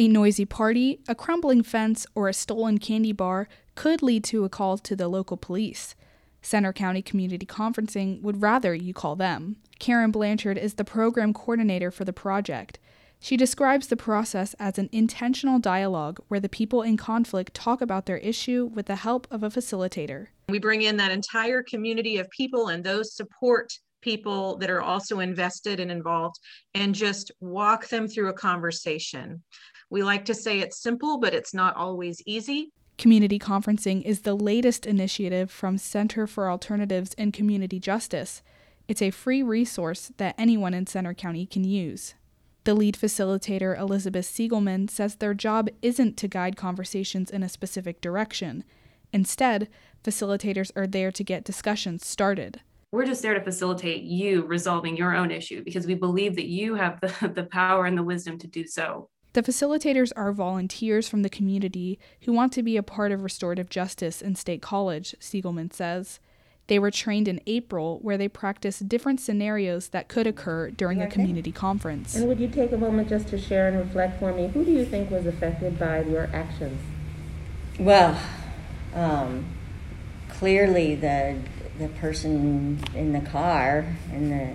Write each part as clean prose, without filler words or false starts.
A noisy party, a crumbling fence, or a stolen candy bar could lead to a call to the local police. Center County Community Conferencing would rather you call them. Karen Blanchard is the program coordinator for the project. She describes the process as an intentional dialogue where the people in conflict talk about their issue with the help of a facilitator. We bring in that entire community of people and those support people that are also invested and involved and just walk them through a conversation. We like to say it's simple, but it's not always easy. Community Conferencing is the latest initiative from Center for Alternatives in Community Justice. It's a free resource that anyone in Center County can use. The lead facilitator, Elizabeth Siegelman, says their job isn't to guide conversations in a specific direction. Instead, facilitators are there to get discussions started. We're just there to facilitate you resolving your own issue because we believe that you have the power and the wisdom to do so. The facilitators are volunteers from the community who want to be a part of restorative justice in State College, Siegelman says. They were trained in April, where they practiced different scenarios that could occur during a community conference. And would you take a moment just to share and reflect for me, who do you think was affected by your actions? Well, clearly the person in the car, and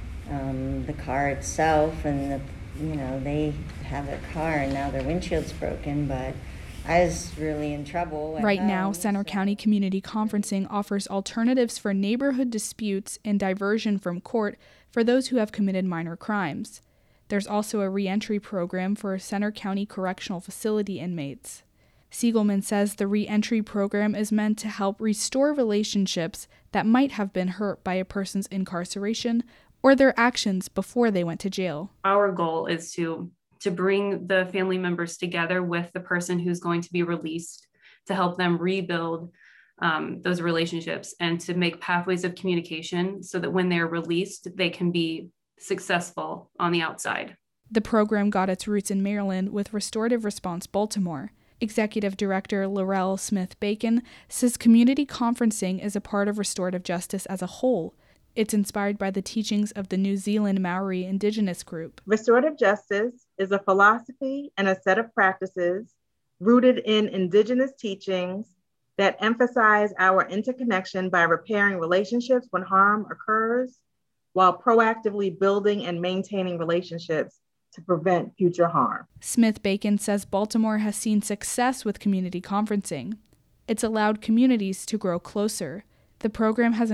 the car itself, and they have a car and now their windshield's broken, but I was really in trouble. Right now, Center County Community Conferencing offers alternatives for neighborhood disputes and diversion from court for those who have committed minor crimes. There's also a reentry program for Center County Correctional Facility inmates. Siegelman says the reentry program is meant to help restore relationships that might have been hurt by a person's incarceration or their actions before they went to jail. Our goal is to bring the family members together with the person who's going to be released to help them rebuild those relationships and to make pathways of communication so that when they're released, they can be successful on the outside. The program got its roots in Maryland with Restorative Response Baltimore. Executive Director Laurel Smith-Bacon says community conferencing is a part of restorative justice as a whole. It's inspired by the teachings of the New Zealand Maori indigenous group. Restorative justice is a philosophy and a set of practices rooted in indigenous teachings that emphasize our interconnection by repairing relationships when harm occurs, while proactively building and maintaining relationships to prevent future harm. Smith-Bacon says Baltimore has seen success with community conferencing. It's allowed communities to grow closer. The program has a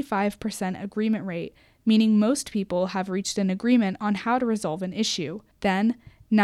95% agreement rate, meaning most people have reached an agreement on how to resolve an issue. Then,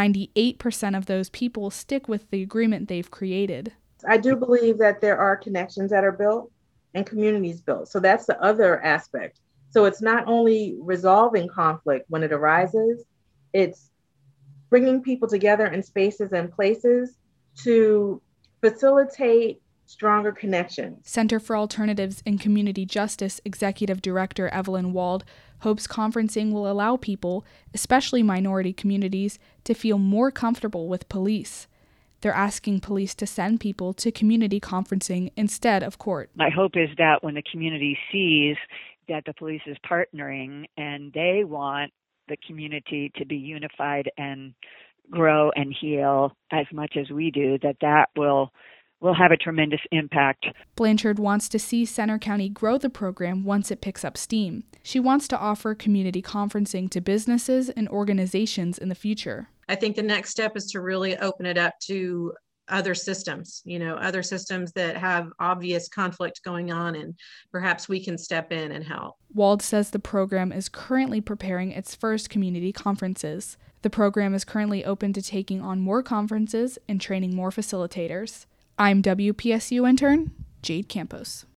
98% of those people stick with the agreement they've created. I do believe that there are connections that are built and communities built. So that's the other aspect. So it's not only resolving conflict when it arises, it's bringing people together in spaces and places to facilitate stronger connections. Center for Alternatives in Community Justice Executive Director Evelyn Wald hopes conferencing will allow people, especially minority communities, to feel more comfortable with police. They're asking police to send people to community conferencing instead of court. My hope is that when the community sees that the police is partnering and they want the community to be unified and grow and heal as much as we do, that will have a tremendous impact. Blanchard wants to see Center County grow the program once it picks up steam. She wants to offer community conferencing to businesses and organizations in the future. I think the next step is to really open it up to other systems, other systems that have obvious conflict going on, and perhaps we can step in and help. Wald says the program is currently preparing its first community conferences. The program is currently open to taking on more conferences and training more facilitators. I'm WPSU intern Jade Campos.